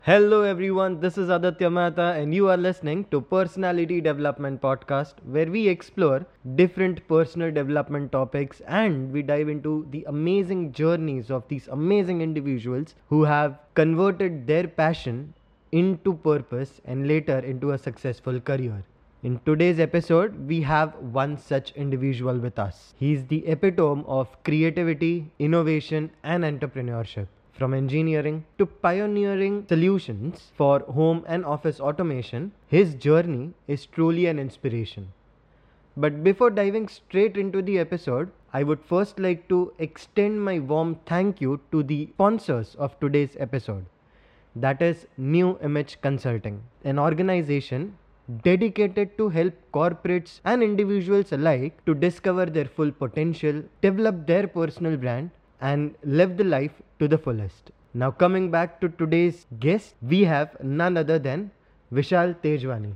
Hello everyone, this is Aditya Mehta and you are listening to Personality Development Podcast where we explore different personal development topics and we dive into the amazing journeys of these amazing individuals who have converted their passion into purpose and later into a successful career. In today's episode, we have one such individual with us. He is the epitome of creativity, innovation, and entrepreneurship. From engineering to pioneering solutions for home and office automation, his journey is truly an inspiration. But before diving straight into the episode, I would first like to extend my warm thank you to the sponsors of today's episode. That is New Image Consulting, an organization dedicated to help corporates and individuals alike to discover their full potential, develop their personal brand, and live the life to the fullest. Now, coming back to today's guest, we have none other than Vishal Tejwani.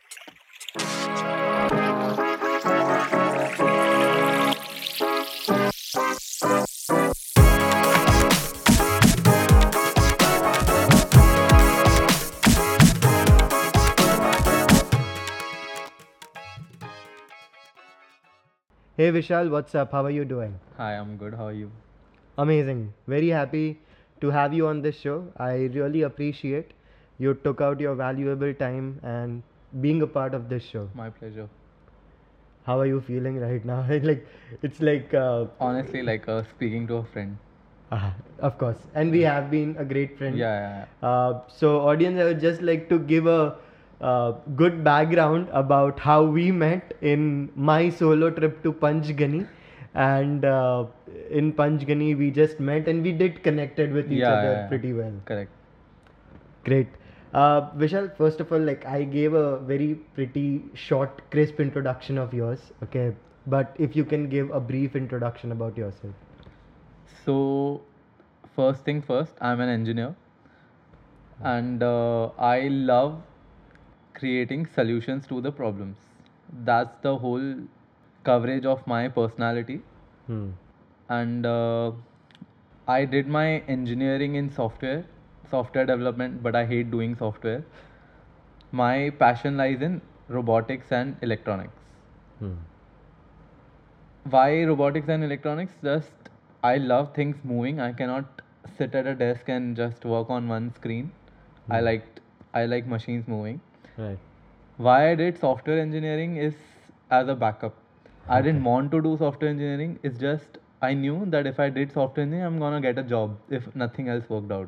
Hey Vishal, what's up? How are you doing? Hi, I'm good. How are you? Amazing. Very happy to have you on this show. I really appreciate you took out your valuable time and being a part of this show. My pleasure. How are you feeling right now? It's like Honestly, like speaking to a friend. of course, and we have been a great friend. Yeah. So audience, I would just like to give a good background about how we met in my solo trip to Panchgani. And in Panchgani, we just met and we did connected with each other pretty well. Correct. Great. Vishal, first of all, like I gave a very pretty short, crisp introduction of yours. Okay. But if you can give a brief introduction about yourself. So, first thing first, I'm an engineer and I love creating solutions to the problems. That's the whole coverage of my personality. Hmm. And I did my engineering in software development, but I hate doing software. My passion lies in robotics and electronics. Hmm. Why robotics and electronics? Just I love things moving. I cannot sit at a desk and just work on one screen. I like machines moving. Right. Why I did software engineering is as a backup. I didn't want to do software engineering. It's just I knew that if I did software engineering, I'm gonna get a job if nothing else worked out.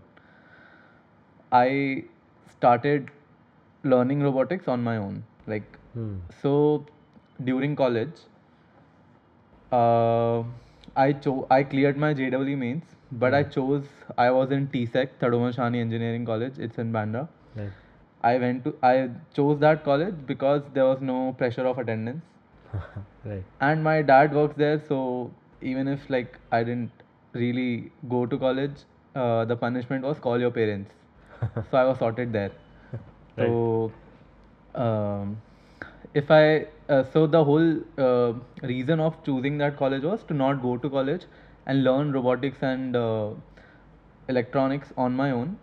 I started learning robotics on my own. Hmm. So during college, I cleared my JEE mains, but I was in TSEC, Tadoma Shani Engineering College. It's in Bandra. Right. I chose that college because there was no pressure of attendance. Right. And my dad works there, so even if like I didn't really go to college, the punishment was call your parents. So I was sorted there. Right. So if I so the whole reason of choosing that college was to not go to college and learn robotics and electronics on my own.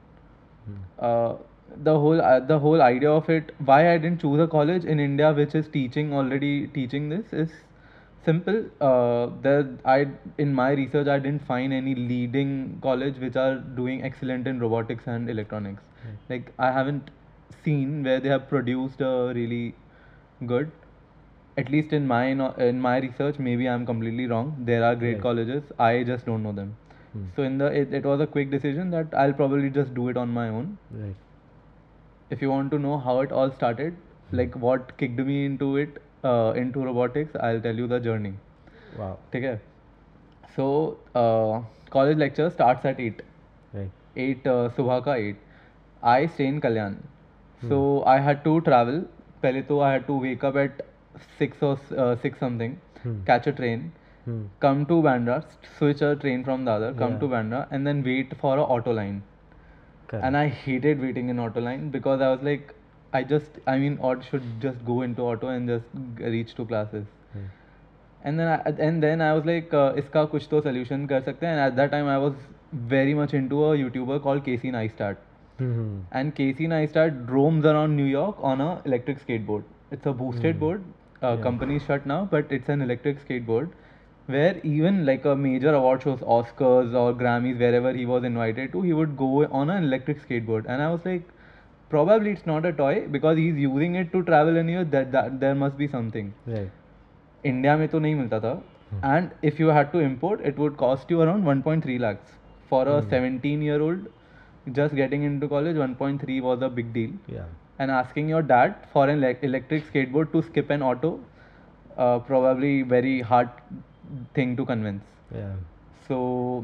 The whole idea of it, why I didn't choose a college in India which is already teaching this is simple. In my research I didn't find any leading college which are doing excellent in robotics and electronics. Like I haven't seen where they have produced a really good. At least in my research, maybe I'm completely wrong. There are great Right. colleges. I just don't know them. So it was a quick decision that I'll probably just do it on my own. Right. If you want to know how it all started, like what kicked me into it, into robotics, I'll tell you the journey. Wow. Okay. So college lecture starts at 8. Right. 8 सुबह का 8. I stay in Kalyan. So I had to travel. पहले तो I had to wake up at 6 or 6 something, catch a train, Hmm. come to Bandra, switch a train from the other, come Yeah. to Bandra, and then wait for a auto line. Correct. And I hated waiting in auto line because I was like, I mean, auto should just go into auto and just reach to classes. And then I was like, इसका कुछ तो solution कर सकते हैं. And at that time I was very much into a YouTuber called Casey Neistat. Hmm. And Casey Neistat roams around New York on a electric skateboard. It's a boosted board. Yeah. Company shut now, but it's an electric skateboard where even like a major award shows, Oscars or Grammys, wherever he was invited to, he would go on an electric skateboard. And I was like, probably it's not a toy because he's using it to travel anywhere. That there must be something. Right. India में तो नहीं मिलता था and if you had to import it would cost you around 1.3 lakhs for a 17-year-old just getting into college. 1.3 was a big deal. Yeah. And asking your dad for an electric skateboard to skip an auto, probably very hard thing to convince. Yeah. So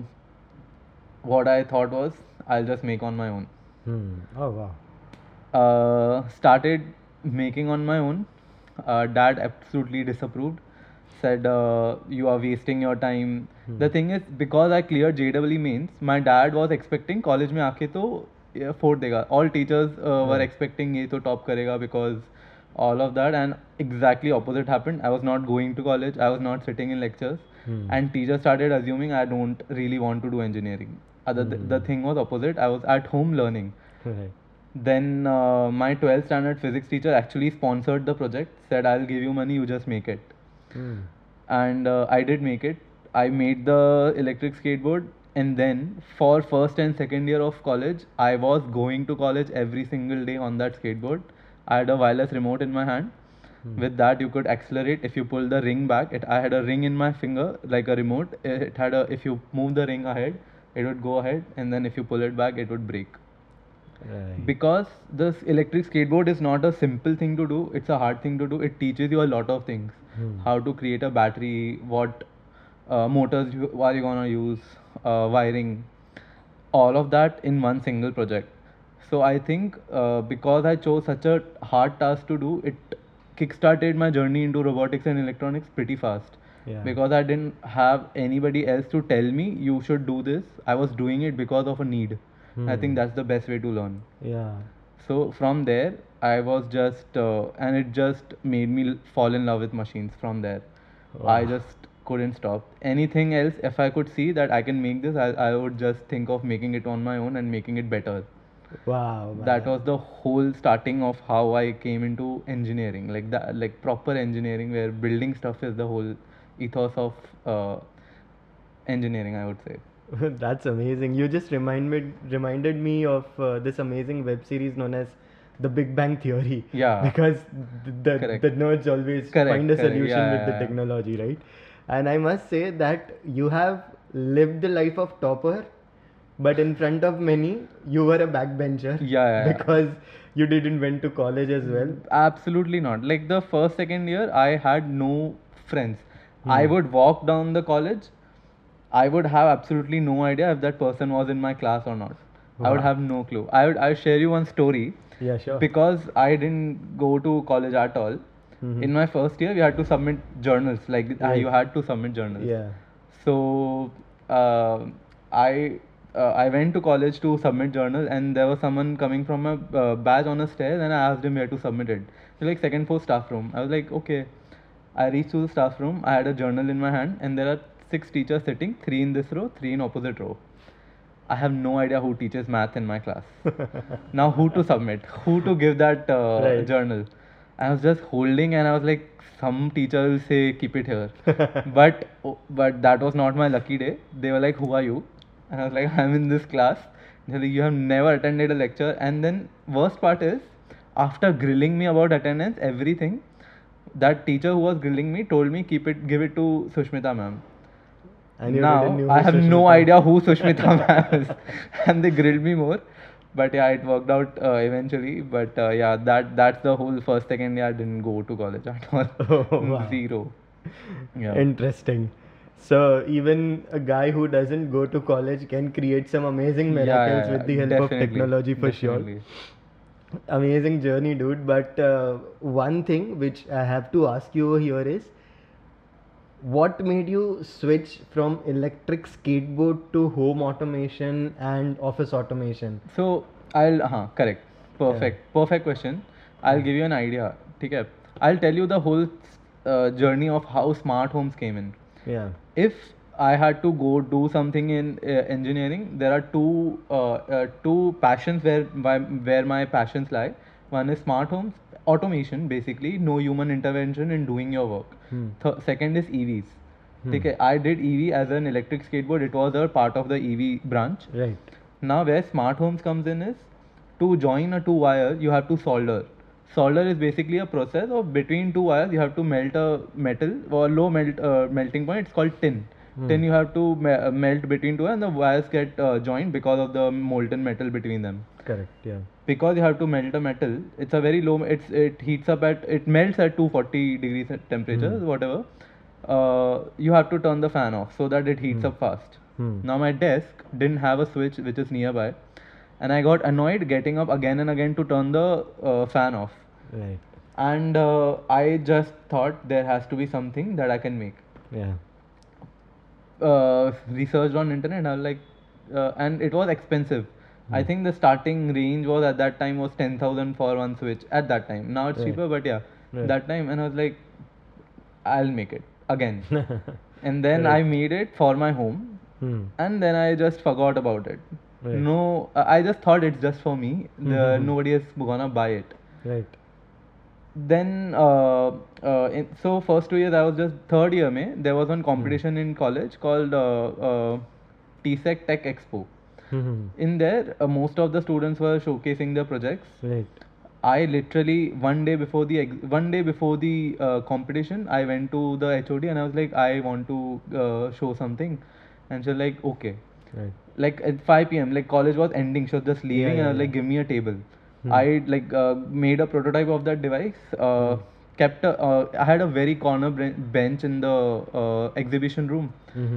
what I thought was I'll just make on my own. Oh wow. Started making on my own. Dad absolutely disapproved. Said you are wasting your time. The thing is, because I cleared JEE mains, my dad was expecting college में आके तो फोड़ देगा. All teachers were expecting ये तो top करेगा because all of that, and exactly opposite happened. I was not going to college. I was not sitting in lectures, and teachers started assuming I don't really want to do engineering. The thing was opposite. I was at home learning. Right. Then my 12th standard physics teacher actually sponsored the project, said I'll give you money, you just make it. And I did make it. I made the electric skateboard, and then for first and second year of college, I was going to college every single day on that skateboard. I had a wireless remote in my hand. With that, you could accelerate. If you pull the ring back, I had a ring in my finger like a remote. It had if you move the ring ahead, it would go ahead, and then if you pull it back, it would break. Right. Because this electric skateboard is not a simple thing to do, it's a hard thing to do. It teaches you a lot of things. How to create a battery, what motors are you gonna use, wiring, all of that in one single project. So I think because I chose such a hard task to do, it kickstarted my journey into robotics and electronics pretty fast. Yeah. Because I didn't have anybody else to tell me you should do this. I was doing it because of a need. I think that's the best way to learn. Yeah. So from there, I was just, and it just made me fall in love with machines from there. Wow. I just couldn't stop. Anything else, if I could see that I can make this, I would just think of making it on my own and making it better. Wow. Man. That was the whole starting of how I came into engineering, like that, like proper engineering where building stuff is the whole ethos of engineering, I would say. That's amazing. You just reminded me of this amazing web series known as The Big Bang Theory. Yeah. Because the Correct. nerds always Correct, find a correct. solution Yeah, with the yeah. technology, right? And I must say that you have lived the life of topper, but in front of many, you were a backbencher. Yeah. Because you didn't went to college as well. Absolutely not. Like the first, second year, I had no friends. I would walk down the college. I would have absolutely no idea if that person was in my class or not. I would Wow. have no clue. I'll share you one story. Yeah, sure. Because I didn't go to college at all. In my first year, we had to submit journals. Like Right. you had to submit journals. Yeah. So I went to college to submit journal, and there was someone coming from a batch on a stairs, and I asked him where to submit it. So like second floor staff room. I was like, okay. I reached to the staff room. I had a journal in my hand, and there are 6 teachers sitting, 3 in this row, 3 in opposite row. I have no idea who teaches math in my class. Now who to submit, who to give that Right. journal. I was just holding, and I was like, some teacher will say keep it here. but that was not my lucky day. They were like, who are you? And I was like, I'm in this class. They're like, you have never attended a lecture. And then worst part is, after grilling me about attendance, everything, that teacher who was grilling me told me give it to Sushmita ma'am. And you didn't know Now I who have no Sushmita- idea who Sushmita ma'am is, and they grilled me more. But yeah, it worked out eventually. But yeah, that's the whole first, second year. I didn't go to college at all. Oh, wow. Zero. Yeah. Interesting. So even a guy who doesn't go to college can create some amazing Yeah, miracles yeah, with the help definitely, of technology for definitely. sure. Amazing journey, dude. But one thing which I have to ask you here is, what made you switch from electric skateboard to home automation and office automation? So correct. Perfect question. I'll give you an idea. Okay. I'll tell you the whole journey of how smart homes came in. Yeah. If I had to go do something in engineering. There are two passions where my passions lie. One is smart homes, automation, basically no human intervention in doing your work. Second is EVs. Okay, I did EV as an electric skateboard. It was a part of the EV branch. Right. Now, where smart homes comes in is to join a two wire, you have to solder. Solder is basically a process of between two wires, you have to melt a metal or melting point. It's called tin. Tin you have to melt between two, and the wires get joined because of the molten metal between them. Correct. Yeah. Because you have to melt a metal, it's a very low. It heats up it melts at 240 degrees temperature, whatever. You have to turn the fan off so that it heats up fast. Now my desk didn't have a switch which is nearby, and I got annoyed getting up again and again to turn the fan off. Right. And I just thought there has to be something that I can make. Yeah. Researched on internet. I was like, and it was expensive. I think the starting range was at that time was 10,000 for one switch at that time. Now it's cheaper, but yeah, that time. And I was like, I'll make it again. And then I made it for my home, and then I just forgot about it. No, I just thought it's just for me. Nobody is gonna buy it. Right. Then so first 2 years I was just third year mein there was one competition in college called TSEC Tech Expo. In there most of the students were showcasing their projects. Right. I literally one day before the competition I went to the HOD and I was like, I want to show something, and she's like, okay. Right. Like at 5 p.m. like college was ending, she was just leaving, and I was like, give me a table. I made a prototype of that device. I had a very corner bench in the exhibition room.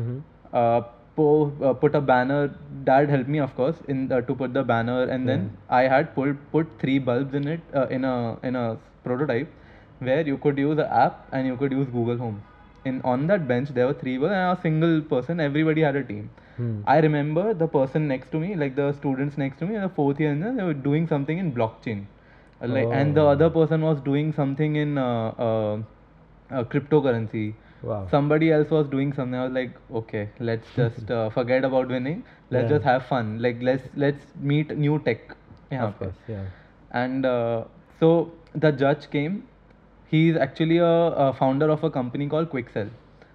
Put a banner. Dad helped me, of course, to put the banner, and then I had put 3 bulbs in it in a prototype where you could use the app and you could use Google Home. On that bench there were 3 bulbs and a single person. Everybody had a team. I remember the person next to me, like the students next to me, in the 4th year, and they were doing something in blockchain, and the other person was doing something in cryptocurrency. Wow. Somebody else was doing something. I was like, okay, let's just forget about winning. Let's just have fun. Like let's meet new tech. Of course. Yeah. And so the judge came. He's actually a founder of a company called Quicksell.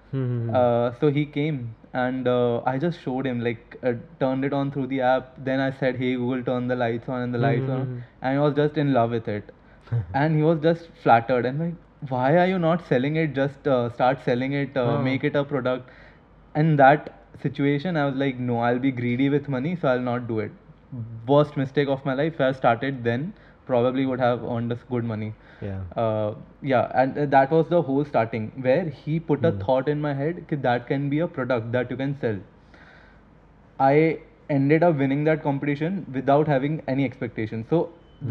So he came and I just showed him, turned it on through the app. Then I said, hey Google, turn the lights on, and the lights on, and he was just in love with it. And he was just flattered and like, why are you not selling it? Just start selling it, make it a product. And that situation I was like, no, I'll be greedy with money, so I'll not do it. Worst mistake of my life. If I started then, probably would have earned us good money. And that was the whole starting, where he put a thought in my head that can be a product that you can sell. I ended up winning that competition without having any expectation. So the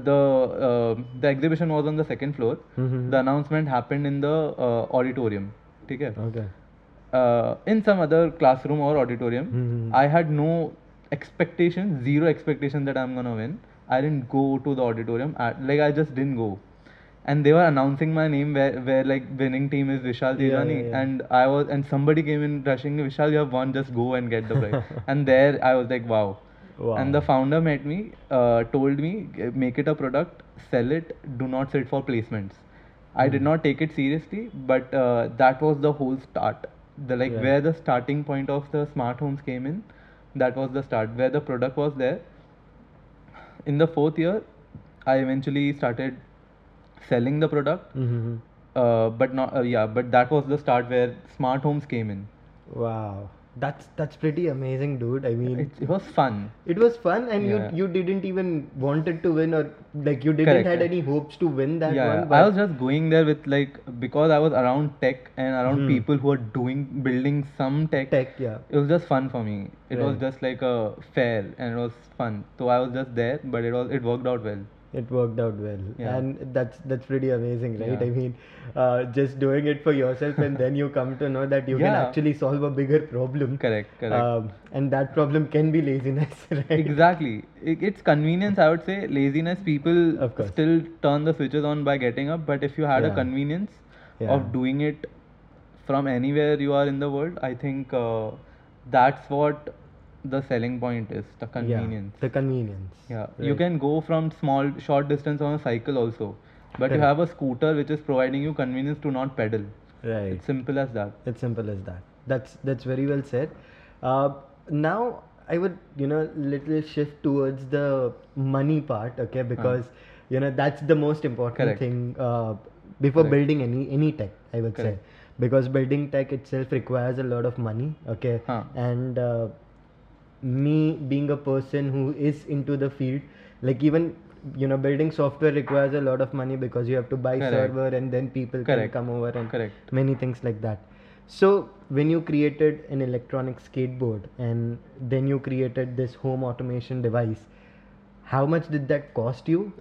exhibition was on the 2nd floor. The announcement happened in the auditorium. Okay. In some other classroom or auditorium. I had no expectation, zero expectation that I'm gonna win. I didn't go to the auditorium. I just didn't go. And they were announcing my name where like winning team is Vishal Tejani, and somebody came in rushing, Vishal, you have won, just go and get the prize. And there I was like, wow. And the founder met me, told me, make it a product, sell it, do not sit for placements. I did not take it seriously, but that was the whole start. Where the starting point of the smart homes came in, that was the start, where the product was there. In the 4th year, I eventually started selling the product, but that was the start where smart homes came in. Wow, that's pretty amazing, dude. I mean, it was fun. It was fun, and you didn't even wanted to win, or like you didn't had any hopes to win that one. But I was just going there with because I was around tech and around people who are building some tech. It was just fun for me. It was just like a fair, and it was fun. So I was just there, but it worked out well. It worked out well, and that's pretty amazing, right? I mean, just doing it for yourself, and then you come to know that you can actually solve a bigger problem. Correct. And that problem can be laziness, right? Exactly. It's convenience, I would say. Laziness, people still turn the switches on by getting up, but if you had a convenience of doing it from anywhere you are in the world, I think that's what the selling point is, the convenience. Yeah, the convenience. Yeah, you Right. can go from short distance on a cycle also, but you Correct. have a scooter which is providing you convenience to not pedal. Right. It's simple as that. It's simple as that. That's very well said. Now I would little shift towards the money part, okay? Because that's the most important Correct. thing before Correct. building any tech, I would say, Correct. because building tech itself requires a lot of money, okay? Huh. And me being a person who is into the field, like even building software requires a lot of money because you have to buy Correct. server and then people Correct. can come over and Correct. many things like that. So when you created an electronic skateboard and then you created this home automation device, how much did that cost you?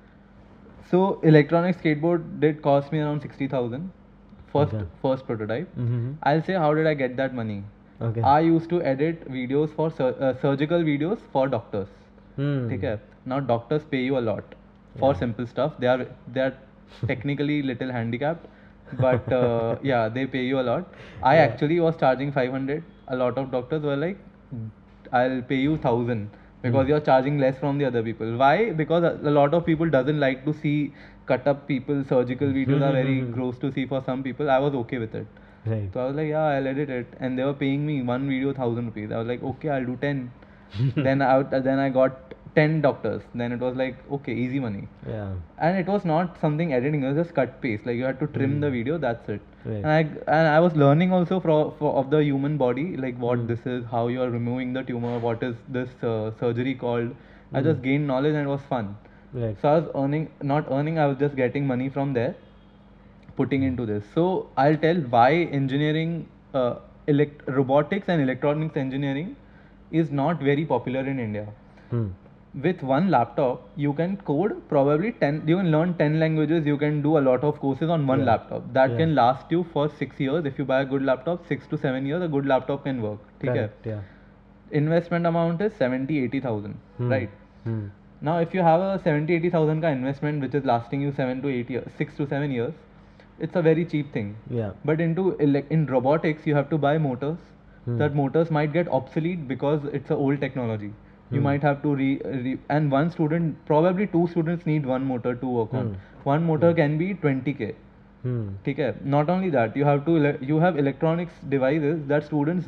So electronic skateboard did cost me around 60,000. Okay. First prototype. Mm-hmm. I'll say how did I get that money? Okay. I used to edit videos for surgical videos for doctors. Hmm. Okay. Now doctors pay you a lot for Yeah. simple stuff. They are technically little handicapped, but yeah, they pay you a lot. I Yeah. actually was charging 500. A lot of doctors were like, I'll pay you 1,000 because you're charging less from the other people. Why? Because a lot of people doesn't like to see cut up people. Surgical videos are very gross to see for some people. I was okay with it. Right. So I was like, yeah, I'll edit it, and they were paying me one video 1,000 rupees. I was like, okay, I'll do 10. then I got 10 doctors. Then it was like, okay, easy money. Yeah. And it was not something editing; it was just cut paste. Like you had to trim the video. That's it. Right. And I was learning also of the human body, like what this is, how you are removing the tumor, what is this surgery called. I just gained knowledge and it was fun. Right. So I was not earning. I was just getting money from there, putting into this. So I'll tell why engineering, robotics and electronics engineering is not very popular in India. Hmm. With one laptop, you can code probably 10, you can learn 10 languages, you can do a lot of courses on one Yeah. laptop. That Yeah. can last you for 6 years. If you buy a good laptop, 6 to 7 years, a good laptop can work. ठीक है? Correct. Yeah. Investment amount is 70-80,000, Hmm. right? Hmm. Now, if you have a 70-80,000 ka investment which is lasting you 7 to 8 years, 6 to 7 years, it's a very cheap thing. Yeah. But in robotics, you have to buy motors. Hmm. That motors might get obsolete because it's a old technology. You Hmm. might have to and one student, probably two students need one motor to work on. One motor can be 20K. Hmm. ठीक है. Not only that, you have electronics devices that students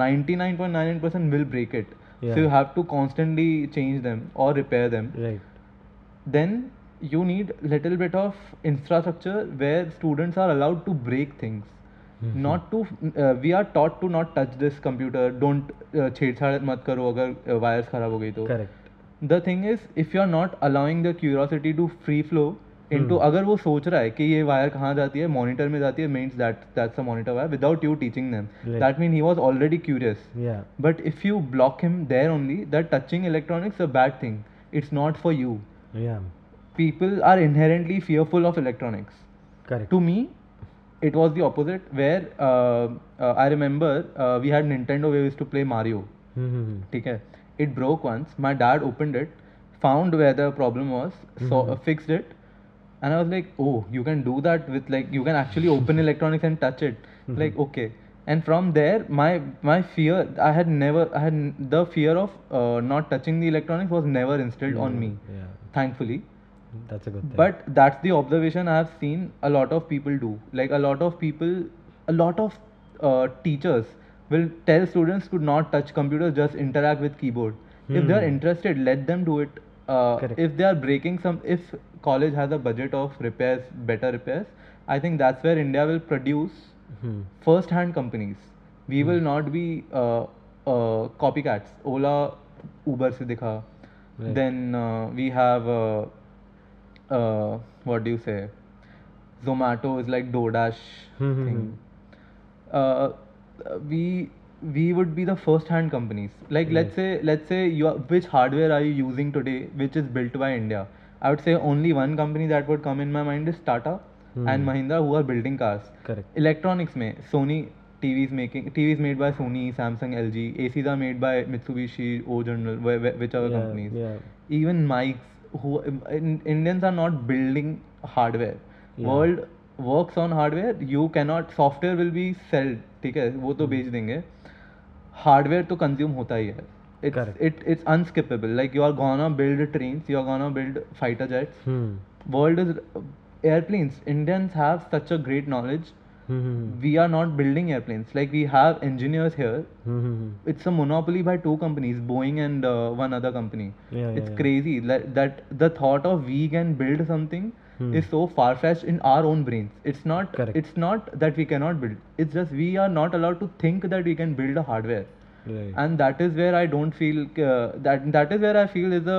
99.99% will break it. Yeah. So you have to constantly change them or repair them. Right. Then you need little bit of infrastructure where students are allowed to break things. Not to we are taught to not touch this computer. Don't छेड़छाड़ मत करो अगर wires खराब हो गई तो. Correct. The thing is, if you are not allowing the curiosity to free flow into, अगर वो सोच रहा है कि ये वायर कहाँ जाती है, मॉनिटर में जाती है, means that's a monitor wire without you teaching them. Right. That means he was already curious. Yeah. But if you block him there only, that touching electronics is a bad thing. It's not for you. Yeah. People are inherently fearful of electronics. Correct. To me, it was the opposite. Where I remember we had Nintendo where we used to play Mario. Hmm. ठीक है. It broke once. My dad opened it, found where the problem was, fixed it, and I was like, oh, you can do that with, like, you can actually open electronics and touch it. Like, okay. And from there, my fear, I had the fear of not touching the electronics was never instilled on me, Yeah. thankfully. That's a good thing. But that's the observation I have seen a lot of people do. Like a lot of teachers will tell students to not touch computers, just interact with keyboard. If they are interested, let them do it. Correct. If they are breaking if college has a budget of repairs, better repairs, I think that's where India will produce Hmm. first-hand companies. We will not be copycats. Ola, Uber se dikha. Right. Then we have what do you say? Zomato is like DoorDash thing. We would be the first-hand companies. Like let's say which hardware are you using today, which is built by India? I would say only one company that would come in my mind is Tata and Mahindra, who are building cars. Correct. Electronics में Sony TVs made by Sony, Samsung, LG. ACs are made by Mitsubishi, O General, whichever Yeah, companies. yeah. Even mics. Indians are not building hardware. Yeah. World works on hardware, you cannot, software will be sold, ठीक है, वो तो बेच देंगे, hardware तो consume होता ही है. Correct. It's unskippable. Like you are gonna build trains, you are gonna build fighter jets. World is airplanes. Indians have such a great knowledge. We are not building airplanes. Like we have engineers here. It's a monopoly by two companies, Boeing and one other company. It's crazy that the thought of we can build something is so far-fetched in our own brains. It's not. Correct. It's not that we cannot build. It's just we are not allowed to think that we can build a hardware. Right. And that is where I don't feel that is where I feel is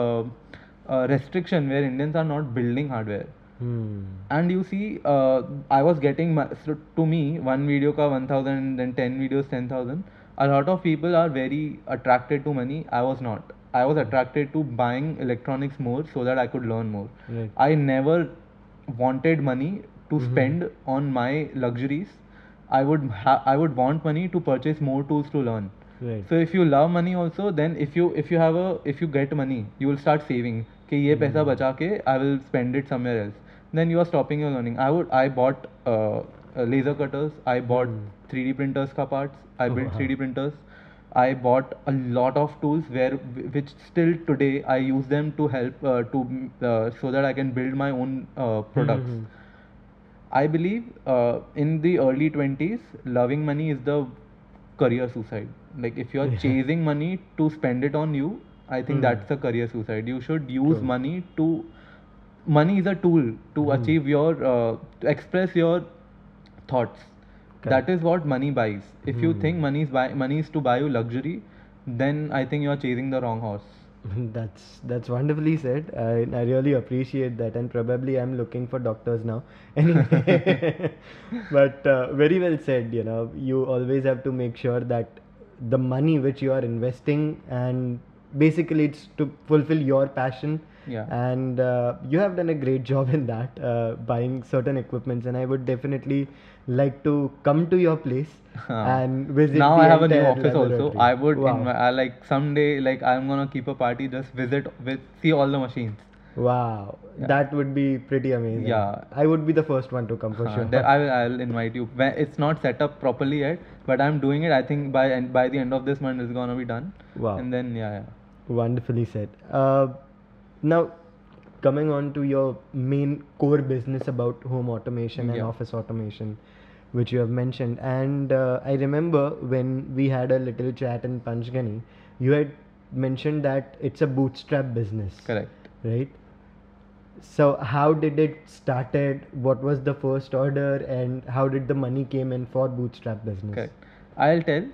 a restriction where Indians are not building hardware. And you see, I was getting so to me one video ka 1,000, then 10 videos 10,000. A lot of people are very attracted to money. I was not. I was attracted to buying electronics more so that I could learn more. Right. I never wanted money to spend on my luxuries. I would want money to purchase more tools to learn. Right. So if you love money also, then if you get money, you will start saving. कि ये पैसा बचा के I will spend it somewhere else. Then you are stopping your learning. I bought laser cutters. I bought 3D printers ka parts. I built 3D printers. I bought a lot of tools which still today I use them to help so that I can build my own products. I believe in the early 20s, loving money is the career suicide. Like if you are chasing money to spend it on you, I think that's a career suicide. You should use money is a tool to achieve your to express your thoughts. That is what money buys. If you think money is to buy you luxury, then I think you are chasing the wrong horse. That's wonderfully said. I really appreciate that, and probably I'm looking for doctors now. Anyway, but very well said. You know, you always have to make sure that the money which you are investing, and basically it's to fulfill your passion. Yeah. And you have done a great job in that, buying certain equipments, and I would definitely like to come to your place and visit. Now the I have a new entire office also. laboratory. I would Wow. like someday, like I'm gonna keep a party, just see all the machines. Wow, Yeah. that would be pretty amazing. Yeah. I would be the first one to come for sure. I'll invite you. It's not set up properly yet, but I'm doing it. I think by the end of this month it's gonna be done. Wow. And then yeah. Wonderfully said. Now, coming on to your main core business about home automation and Yeah. office automation, which you have mentioned, and I remember when we had a little chat in Panchgani, you had mentioned that it's a bootstrap business. Correct. Right? So how did it started? What was the first order, and how did the money came in for bootstrap business? Correct. I'll tell.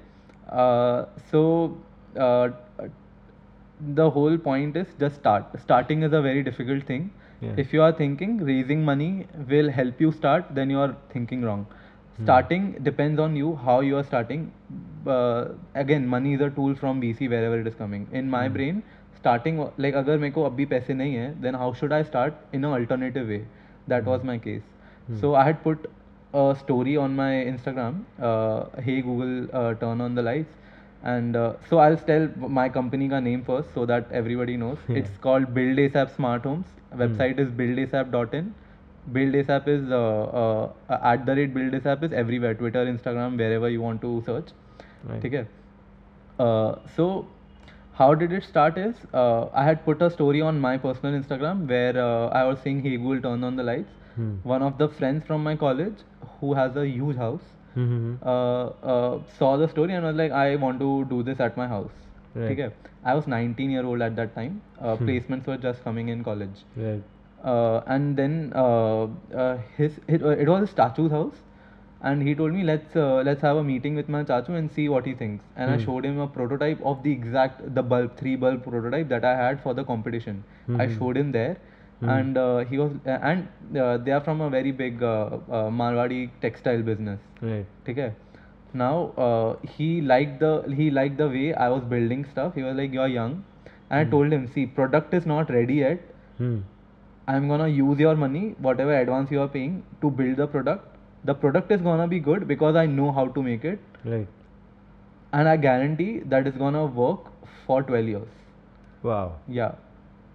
The whole point is just start. Starting is a very difficult thing. Yeah. If you are thinking raising money will help you start, then you are thinking wrong. Starting depends on you, how you are starting. Again, money is a tool from VC wherever it is coming. In my brain, starting like अगर मेरे को अभी पैसे नहीं है, then how should I start in an alternative way? That was my case. So I had put a story on my Instagram. Hey Google, turn on the lights. And so I'll tell my company ka name first so that everybody knows. It's called Build ASAP Smart Homes. Website is buildasap.in. Build ASAP is @Build ASAP is everywhere. Twitter, Instagram, wherever you want to search. Right. Okay. So how did it start is I had put a story on my personal Instagram where I was saying, hey Google, turn on the lights. One of the friends from my college who has a huge house saw the story and was like, I want to do this at my house. Right. Okay. I was 19-year-old at that time. Placements were just coming in college. Right. And then it was his chachu's house, and he told me let's have a meeting with my chachu and see what he thinks. And I showed him a prototype of the 3 bulb prototype that I had for the competition. I showed him there, and he was they are from a very big Marwadi textile business. Right. Okay. Now he liked the way I was building stuff. He was like, you're young, and I told him, see, product is not ready yet. I'm gonna use your money, whatever advance you are paying, to build the product. The product is gonna be good because I know how to make it, Right. and I guarantee that is gonna work for 12 years. Wow. Yeah.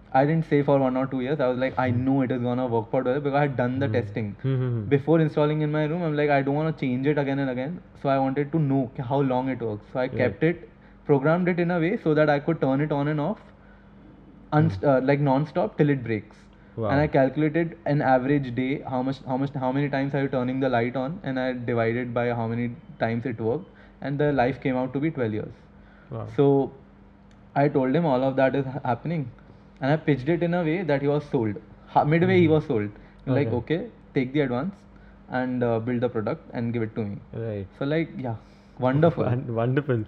I didn't say for 1 or 2 years. I was like, I know it is gonna work for 12 because I had done the testing. Before installing in my room, I'm like, I don't want to change it again and again. So I wanted to know how long it works. So I kept it, programmed it in a way so that I could turn it on and off, like non-stop till it breaks. Wow. And I calculated an average day, how many times are you turning the light on, and I divided by how many times it worked, and the life came out to be 12 years. Wow. So I told him all of that is happening, and I pitched it in a way that he was sold. Midway he was sold. Like, okay, take the advance and build the product and give it to me. Right. So like, yeah, wonderful. Wonderful.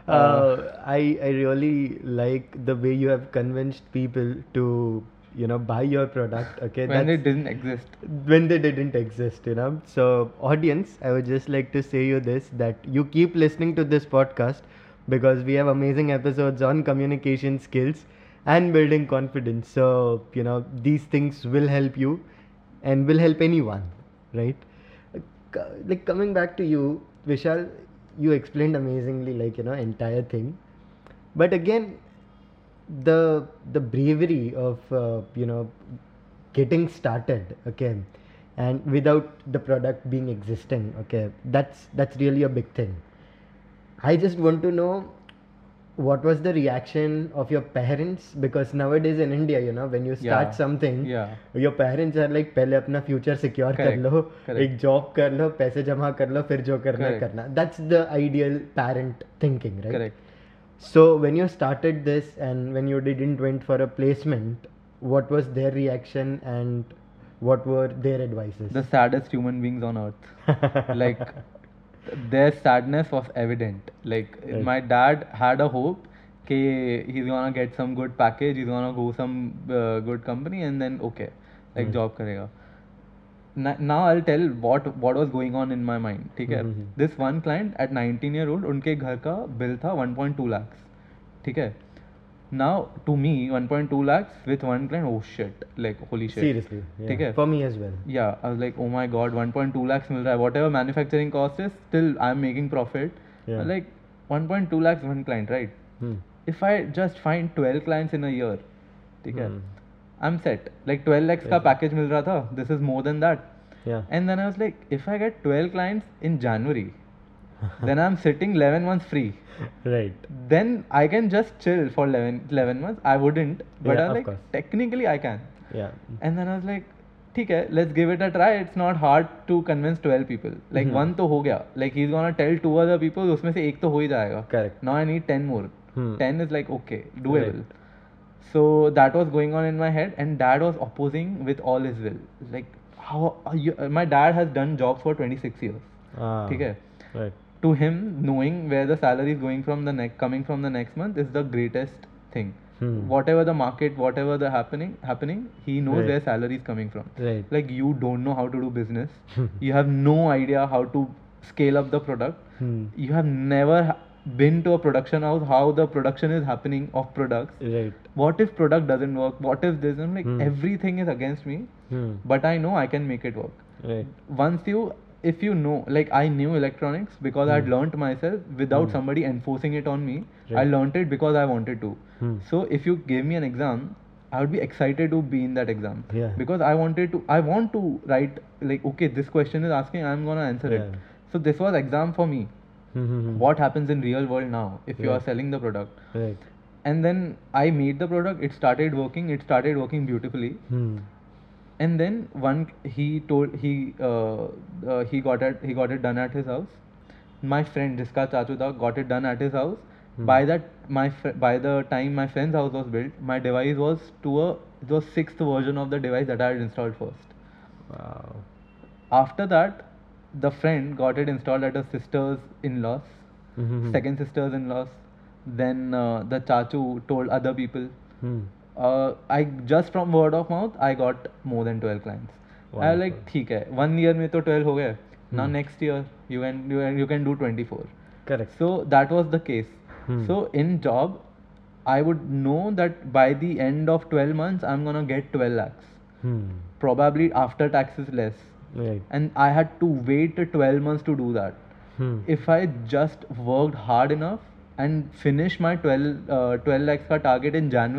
I really like the way you have convinced people to buy your product. Okay, When it didn't exist. when they didn't exist. So audience, I would just like to say you this, that you keep listening to this podcast because we have amazing episodes on communication skills and building confidence. So these things will help you and will help anyone, right? Like coming back to you, Vishal, you explained amazingly, like entire thing, but again, the bravery of getting started, okay, and without the product being existing, okay, that's really a big thing. I just want to know what was the reaction of your parents, because nowadays in India, when you start Yeah. something, Yeah. your parents are like, पहले अपना future secure कर Correct. लो, Correct. एक job कर लो, पैसे जमा कर लो, फिर जो करना है Correct. करना. That's the ideal parent thinking, right? Correct. So when you started this and when you didn't went for a placement, what was their reaction and what were their advices? The saddest human beings on earth. Like, their sadness was evident. Like, Right. my dad had a hope that he's gonna get some good package, he's gonna go some good company, and then okay, like job karega. Now I'll tell what was going on in my mind. ठीक है? This one client at 19-year-old, उनके घर का bill था 1.2 lakhs. ठीक है? Now to me 1.2 lakhs with one client, oh shit, like holy shit. Seriously, yeah. ठीक है? For me as well. Yeah, I was like, oh my god, 1.2 lakhs मिल रहा है. Whatever manufacturing cost is, still I'm making profit. Yeah. Like 1.2 lakhs one client, right? Hmm. If I just find 12 clients in a year, ठीक है? I'm set. Like 12 lakhs का package मिल रहा था. This is more than that. Yeah. And then I was like, if I get 12 clients in January, then I'm sitting 11 months free. Right. Then I can just chill for 11 months. I wouldn't, but Yeah, I was of like, course. technically I can. Yeah. And then I was like, ठीक है, let's give it a try. It's not hard to convince 12 people. Like one तो हो गया. Like he's gonna tell 2 other people, उसमें से एक तो हो ही जाएगा. Correct. Now I need 10 more. 10 is like okay, doable. Right. So that was going on in my head, and dad was opposing with all his will. Like how my dad has done jobs for 26 years. Ah. ठीक है? Right. To him, knowing where the salary is going from coming from the next month is the greatest thing. Whatever the market, whatever the happening, he knows Right. where salary is coming from. Right. Like you don't know how to do business. You have no idea how to scale up the product. You have never been to a production house, how the production is happening of products. Right. What if product doesn't work? What if this? I'm like, everything is against me, but I know I can make it work. Right. If you know, like I knew electronics because I had learnt myself without somebody enforcing it on me. I learnt it because I wanted to. So if you gave me an exam, I would be excited to be in that exam. Yeah. Because I want to write, like, okay, this question is asking, I'm gonna answer it. Yeah. So this was exam for me. What happens in real world now if you are selling the product? Right. And then I made the product, it started working beautifully. And then he got it done at his house. My friend jiska chachu tha got it done at his house. By the time my friend's house was built, my device was it was 6th version of the device that I had installed first. Wow. After that, the friend got it installed at her sister's in-laws, second sister's in-laws. Then the chachu told other people. I just from word of mouth I got more than 12 clients. I was like, ठीक है, 1 year में तो 12 हो गए. Now next year you can do 24. Correct. So that was the case. So in job, I would know that by the end of 12 months I'm gonna get 12 lakhs. Probably after taxes less. Right. And I had to wait 12 months to do that. If I just worked hard enough and finished my 12 lakhs ka target in January,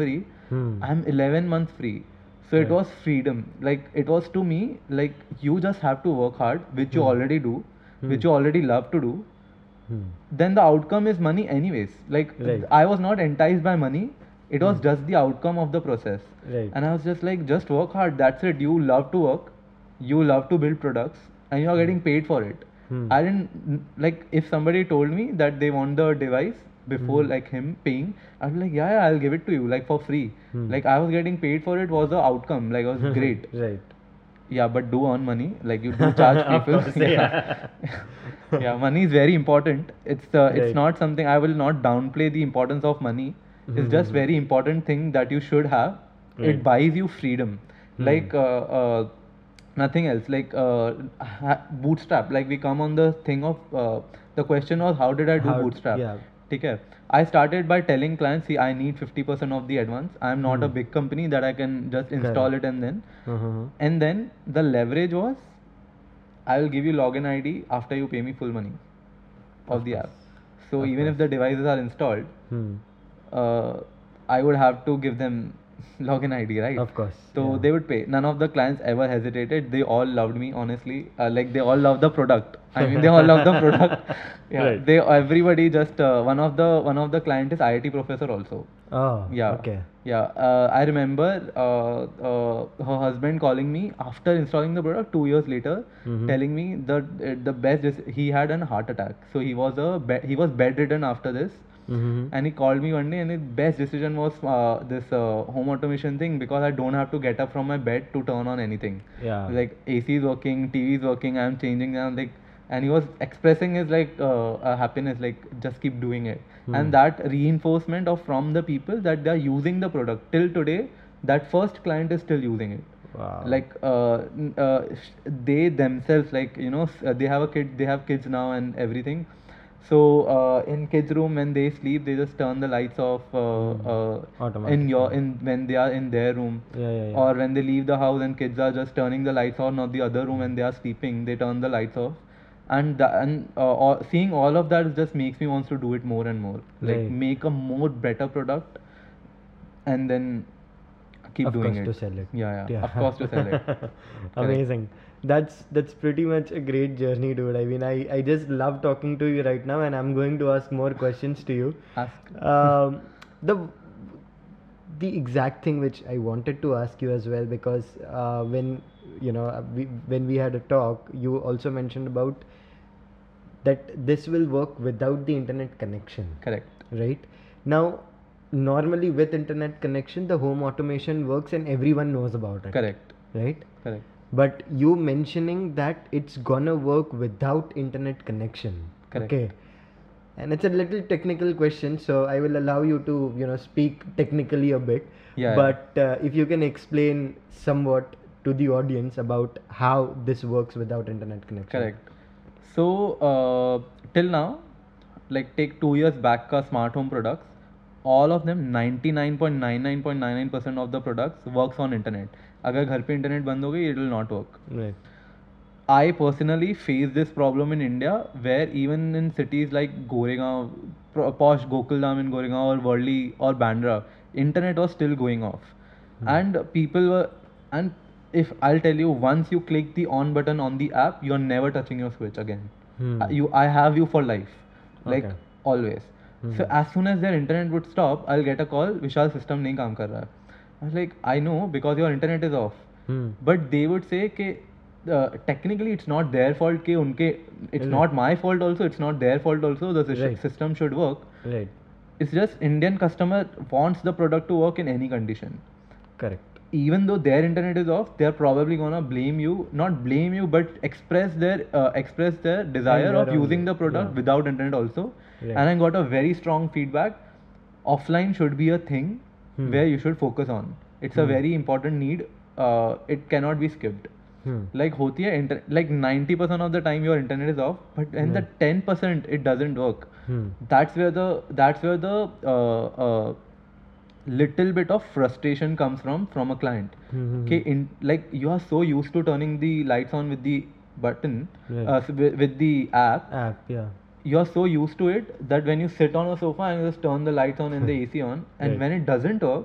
I'm 11 months free. So it was freedom. Like it was to me, like you just have to work hard, which you already do, which you already love to do. Then the outcome is money anyways. Like Right. I was not enticed by money. It was just the outcome of the process. Right. And I was just like, just work hard. That's it. You love to work. You love to build products, and you are getting paid for it. I didn't like if somebody told me that they want the device before like him paying, I'd be like, yeah, I'll give it to you like for free. Like I was getting paid for it was the outcome. Like it was great. Right. Yeah, but do earn money. Like you do charge Of people. course, Yeah, money is very important. It's Right. not something I will not downplay the importance of money. It's just very important thing that you should have. Right. It buys you freedom. Like nothing else. Like bootstrap. Like we come on the thing of the question was how did I do How- bootstrap? yeah. Okay. I started by telling clients, see, I need 50% of the advance. I'm not a big company that I can just install it and then. And then the leverage was, I will give you login ID after you pay me full money of the app. So even if the devices are installed, I would have to give them login ID, right? Of course. So yeah. they would pay. None of the clients ever hesitated. They all loved me, honestly. Like they all love the product. I mean, they all love the product. Yeah. Right. They everybody just one of the client is IIT professor also. Oh. Yeah. Okay. Yeah. I remember her husband calling me after installing the product 2 years later, telling me that the best is he had a heart attack. So he was he was bedridden after this. And he called me one day, and his best decision was this home automation thing because I don't have to get up from my bed to turn on anything. Yeah. Like AC is working, TV is working, I'm changing them. Like, and he was expressing his like happiness, like just keep doing it. And that reinforcement of from the people that they are using the product till today, that first client is still using it. Wow. Like they themselves, like they have a kid, they have kids now and everything. So in kids room when they sleep, they just turn the lights off when they are in their room. Yeah. Or when they leave the house and kids are just turning the lights on, or the other room when they are sleeping, they turn the lights off. And seeing all of that just makes me want to do it more and more. Like Right. make a more better product, and then keep Of doing course it. to sell it. Yeah. Of course to sell it. Amazing. That's pretty much a great journey, dude. I mean, I just love talking to you right now, and I'm going to ask more questions to you. Ask. The exact thing which I wanted to ask you as well, because when when we had a talk, you also mentioned about that this will work without the internet connection. Correct. Right now, normally with internet connection, the home automation works and everyone knows about it. Correct. Right. Correct. But you mentioning that it's gonna work without internet connection. Correct. Okay. And it's a little technical question, so I will allow you to speak technically a bit. Yeah. But if you can explain somewhat to the audience about how this works without internet connection. Correct. So till now, like take 2 years back ka smart home products, all of them 99.99% of the products works on internet. अगर घर पे internet बंद हो गई, it will not work. Right. I personally face this problem in India, where even in cities like Goregaon, posh Gokuldham in Goregaon, or Worli or Bandra, internet was still going off, and people were. And if I'll tell you, once you click the on button on the app, you're never touching your switch again. I have you for life, like Okay. always. So as soon as their internet would stop, I'll get a call, Vishal, system नहीं काम कर रहा है. I was like, I know, because your internet is off. But they would say कि technically it's not their fault कि उनके it's not my fault also, it's not their fault also, the Right. system should work. Right. It's just Indian customer wants the product to work in any condition. Correct. Even though their internet is off, they're probably gonna blame you, not blame you, but express their desire their of own using the way, product yeah. without internet also. Right. And I got a very strong feedback. Offline should be a thing where you should focus on. It's a very important need. It cannot be skipped. Like होती है like 90% of the time your internet is off, but when the 10% it doesn't work, that's where the little bit of frustration comes from a client. Like you are so used to turning the lights on with the button, Right. with the app, Yeah. you are so used to it that when you sit on a sofa and you just turn the lights on and the AC on, and Right. when it doesn't work,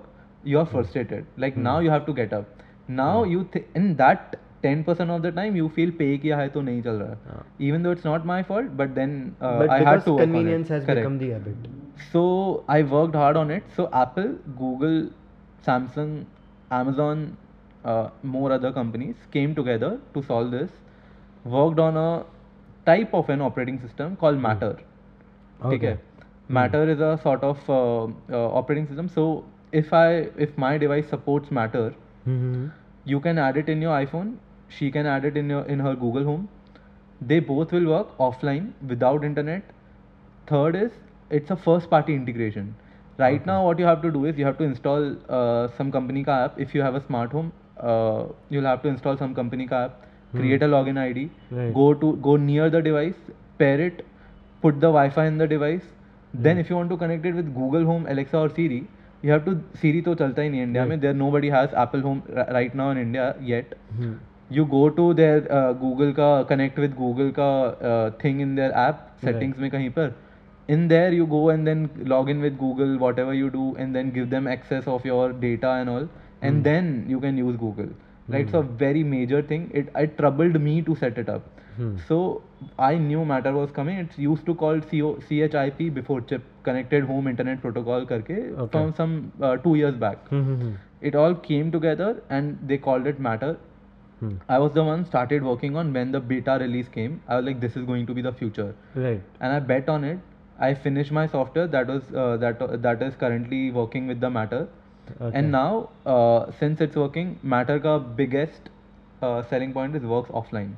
you are frustrated. Like now you have to get up. Now you in that 10% of the time you feel pay kiya hai to nahi chal raha. Even though it's not my fault, but then but I because had to work on it. convenience has Correct. become the habit. So I worked hard on it. So Apple, Google, Samsung, Amazon, more other companies came together to solve this. Worked on a type of an operating system called Matter. Okay. Okay. Matter is a sort of operating system. So if my device supports Matter, Mm-hmm. you can add it in your iPhone. She can add it in her Google Home. They both will work offline without internet. Third is it's a first party integration. Right now what you have to do is you have to install some company ka app. If you have a smart home, you'll have to install some company ka app, create a login ID, Right. go near the device, pair it, put the Wi-Fi in the device. Then if you want to connect it with Google Home, Alexa or Siri, you have to Siri तो चलता ही नहीं India में. There nobody has Apple Home right now in India yet. You go to their Google का connect with Google का thing in their app settings में कहीं पर. In there you go and then log in with Google, whatever you do, and then give them access of your data and all, and then you can use Google. Right? It's a very major thing. It troubled me to set it up. So I knew Matter was coming. It's used to called CHIP before Chip, Connected Home Internet Protocol करके from some 2 years back. It all came together and they called it Matter. I was the one started working on when the beta release came. I was like, this is going to be the future. Right. And I bet on it. I finished my software that was that is currently working with the Matter. Okay. And now since it's working, Matter ka biggest selling point is works offline.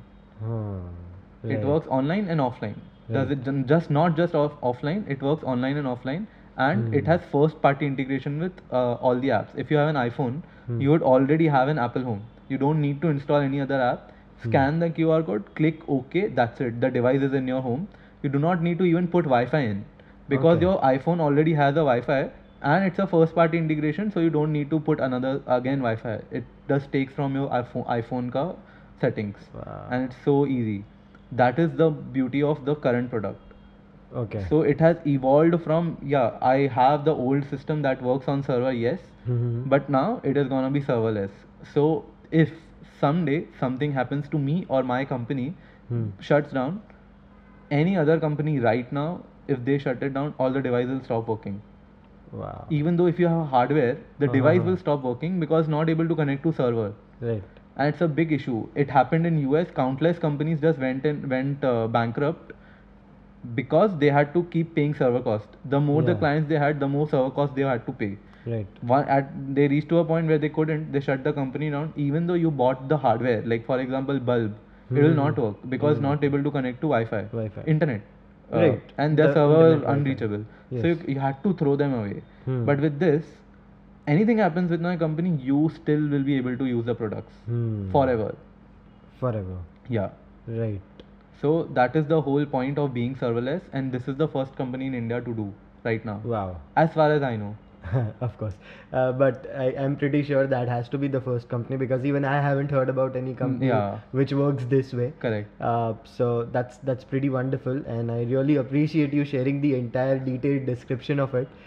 It works online and offline. Does it just not just offline? It works online and offline, and it has first party integration with all the apps. If you have an iPhone, you would already have an Apple Home. You don't need to install any other app. Scan the QR code, click OK, that's it. The device is in your home. You do not need to even put Wi-Fi in because your iPhone already has a Wi-Fi and it's a first party integration, so you don't need to put another again Wi-Fi. It just takes from your iPhone ka settings. Wow. And it's so easy. That is the beauty of the current product. Okay. So it has evolved from, I have the old system that works on server, yes, but now it is gonna be serverless. So if someday something happens to me or my company shuts down, any other company right now, if they shut it down, all the devices will stop working. Wow. Even though if you have hardware, the device will stop working because not able to connect to server. Right. And it's a big issue. It happened in US. Countless companies just went bankrupt because they had to keep paying server cost. The more the clients they had, the more server cost they had to pay. Right. They reached to a point where they couldn't. They shut the company down. Even though you bought the hardware, like for example bulb, it will not work because not able to connect to Wi-Fi. Internet. Right. And their The server internet Wi-Fi. unreachable. Yes. So you had to throw them away. But with this, anything happens with my company, you still will be able to use the products forever. Forever. Yeah. Right. So that is the whole point of being serverless, and this is the first company in India to do right now, Wow. as far as I know. Of course. But I'm pretty sure that has to be the first company because even I haven't heard about any company yeah. which works this way. Correct. So that's pretty wonderful, and I really appreciate you sharing the entire detailed description of it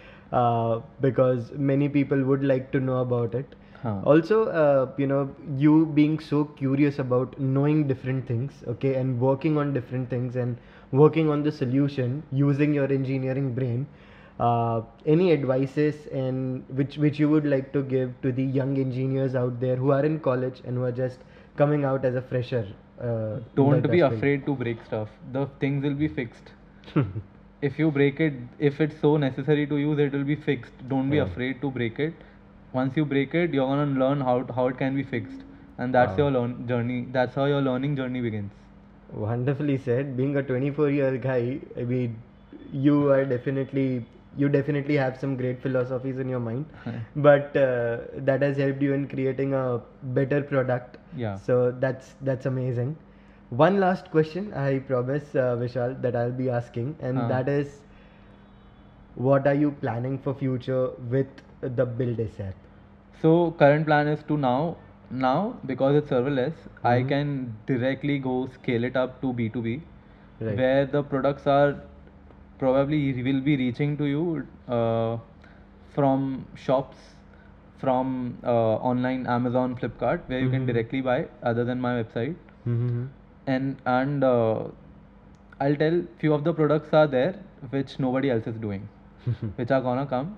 because many people would like to know about it. Also, you being so curious about knowing different things, okay, and working on different things and working on the solution using your engineering brain. Any advices and which you would like to give to the young engineers out there who are in college and who are just coming out as a fresher? Don't be afraid to break stuff. The things will be fixed. If you break it, if it's so necessary to use, it will be fixed. Don't be afraid to break it. Once you break it, you're gonna learn how it can be fixed, and that's your journey. That's how your learning journey begins. Wonderfully said. Being a 24-year guy, I mean, you definitely have some great philosophies in your mind, but that has helped you in creating a better product. Yeah. So that's amazing. One last question, I promise, Vishal, that I'll be asking, and that is, what are you planning for future with the Buildis app? So current plan is to now because it's serverless, I can directly go scale it up to B2B, where the products are probably will be reaching to you from shops, from online Amazon, Flipkart, where you can directly buy other than my website. Mm-hmm. And I'll tell few of the products are there which nobody else is doing, which are gonna come.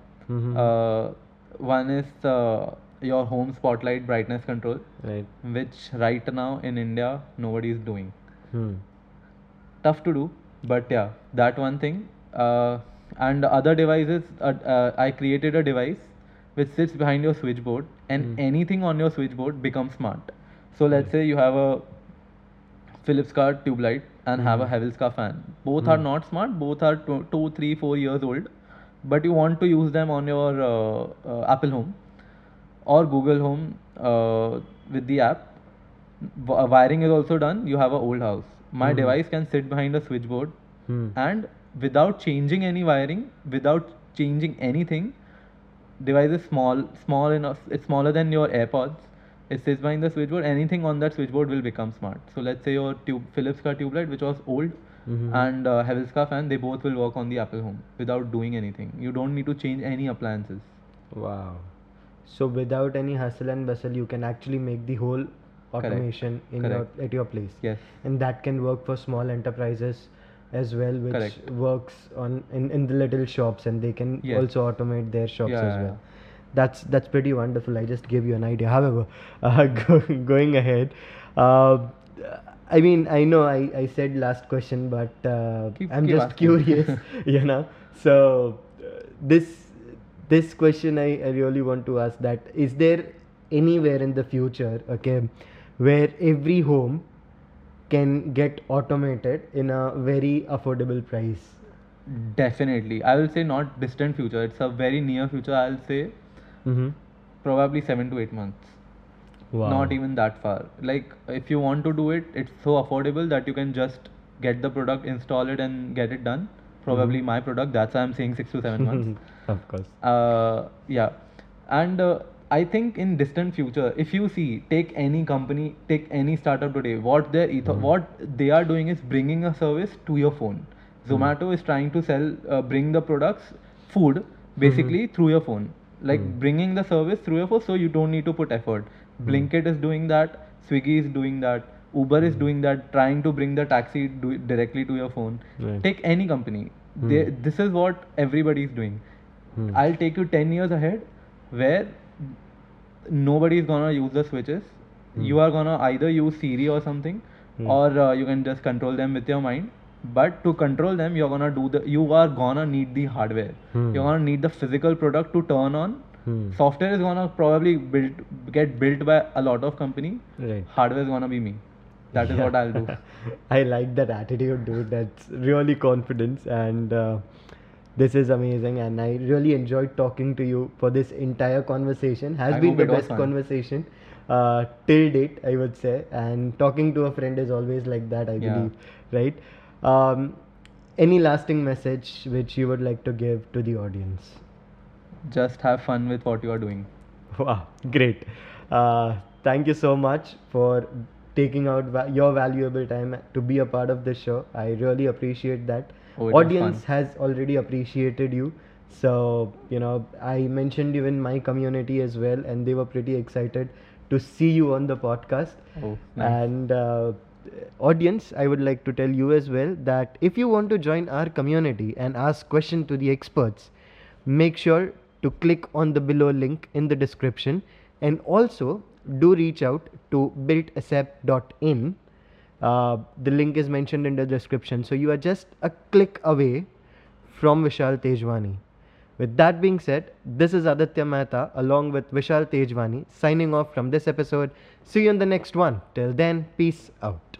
One is your home spotlight brightness control, Right. which right now in India nobody is doing. Hmm. Tough to do, but yeah, that one thing. And the other devices, I created a device which sits behind your switchboard, and anything on your switchboard becomes smart. So let's say you have a Philips car tube light and have a Havells fan. Both are not smart. Both are 2, 3, 4 years old, but you want to use them on your Apple Home or Google Home with the app. Wiring is also done. You have an old house. My device can sit behind a switchboard, and without changing any wiring, without changing anything, device is small enough. It's smaller than your AirPods. It sits behind the switchboard. Anything on that switchboard will become smart. So let's say your Philips car tube light, which was old, and Havells car fan, they both will work on the Apple Home without doing anything. You don't need to change any appliances. Wow. So without any hustle and bustle, you can actually make the whole automation in Correct. at your place. Yes. And that can work for small enterprises as well, which Correct. works on in the little shops, and they can Yes. also automate their shops Yeah, as yeah, well. That's pretty wonderful. I just gave you an idea. However, going ahead, uh, I mean, I know I said last question, but I'm keep just asking. curious, you know. So this question I really want to ask, that is there anywhere in the future, okay, where every home can get automated in a very affordable price? Definitely. I will say not distant future. It's a very near future. I'll say Mm-hmm. probably 7 to 8 months. Wow. Not even that far. Like if you want to do it, it's so affordable that you can just get the product, install it, and get it done. Probably my product. That's why I'm saying 6 to 7 months. Of course. Yeah, and I think in distant future, if you see, take any company, take any startup today, what their what they are doing is bringing a service to your phone. Zomato is trying to bring the products, food, basically through your phone, like bringing the service through your phone, so you don't need to put effort. Blinkit is doing that, Swiggy is doing that, Uber is doing that, trying to bring the taxi directly to your phone. Right. Take any company, this is what everybody is doing. I'll take you 10 years ahead, where nobody is gonna use the switches. You are gonna either use Siri or something, or you can just control them with your mind. But to control them, you are gonna need the hardware. You're gonna need the physical product to turn on. Software is gonna probably get built by a lot of company. Right. Hardware is gonna be me. That is what I'll do. I like that attitude, dude. That's really confidence, and this is amazing. And I really enjoyed talking to you for this entire conversation. Has I been hope the it was best fun. conversation till date, I would say. And talking to a friend is always like that, I Yeah. believe, right? Any lasting message which you would like to give to the audience? Just have fun with what you are doing. Wow, great. Thank you so much for taking out your valuable time to be a part of this show. I really appreciate that. Oh, it was Audience fun. has already appreciated you. So, I mentioned you in my community as well, and they were pretty excited to see you on the podcast. Oh, nice. And audience, I would like to tell you as well that if you want to join our community and ask question to the experts, make sure to click on the below link in the description, and also do reach out to builtaccept.in. The link is mentioned in the description, so you are just a click away from Vishal Tejwani. With that being said, this is Aditya Mehta along with Vishal Tejwani signing off from this episode. See you in the next one. Till then, peace out.